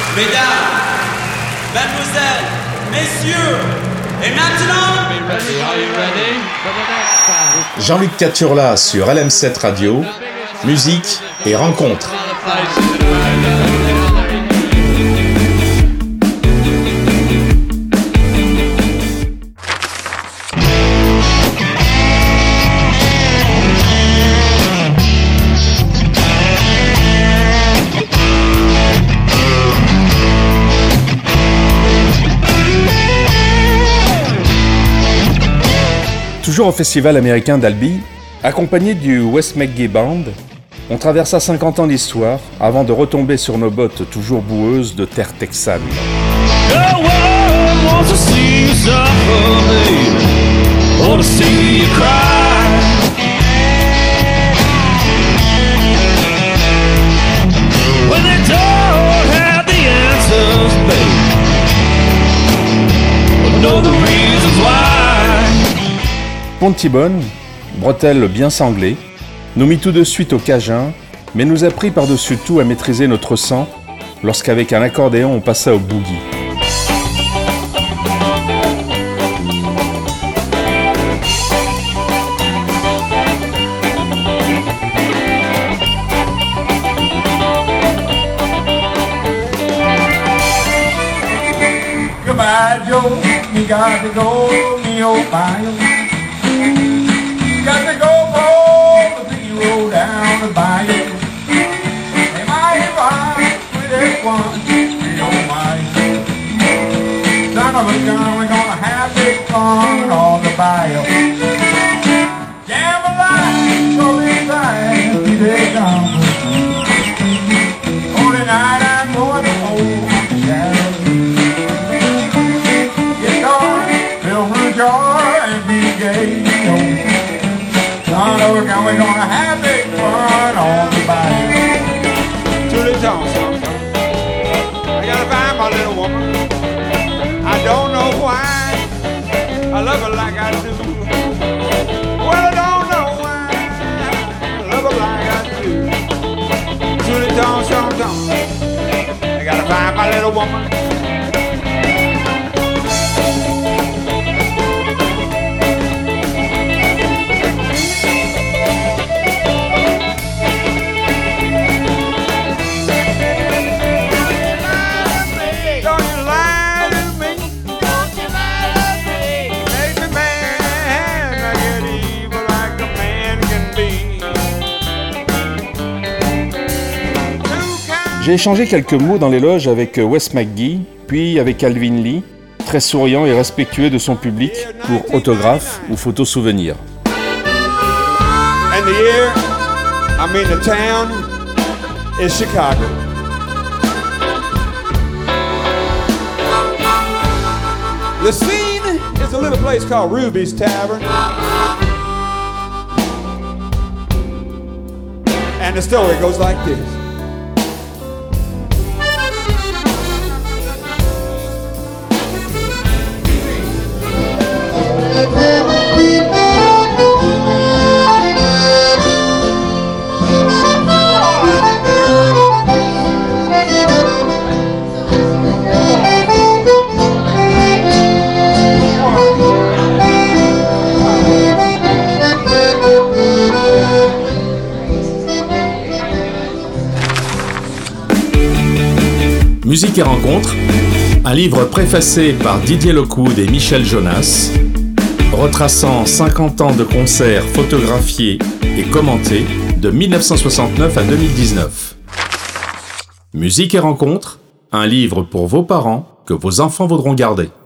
Mesdames, mademoiselles, messieurs, et maintenant... Jean-Luc Caturla sur LM7 Radio, musique et rencontres. Toujours au festival américain d'Albi, accompagné du Wes McGee Band, on traversa 50 ans d'histoire avant de retomber sur nos bottes toujours boueuses de terre texane. Pontibonne, bretelle bien sanglée, nous mit tout de suite au cajun, mais nous apprit par-dessus tout à maîtriser notre sang lorsqu'avec un accordéon on passa au boogie. Goodbye, Joe, you got to go, me old bio. Got to go home, the zero down the bayou. Am I right with that one? Oh my. Son of a gun, we're gonna have big fun on the bayou. Gamble life, go inside, be there gone. Only night I'm going to hold the shadow. Get on, fill the jar and be gay. We're gonna have big fun on the bayou. To the town, son. I gotta find my little woman. I don't know why I love her like I do. Well, I don't know why I love her like I do. To the town, son. I gotta find my little woman. J'ai échangé quelques mots dans les loges avec Wes McGee, puis avec Alvin Lee, très souriant et respectueux de son public pour autographes ou photos souvenirs. And the year, the town is Chicago. The scene is a little place called Ruby's Tavern. And the story goes like this. Musique et rencontres, un livre préfacé par Didier Lockwood et Michel Jonas, retraçant 50 ans de concerts photographiés et commentés de 1969 à 2019. Musique et rencontres, un livre pour vos parents que vos enfants voudront garder.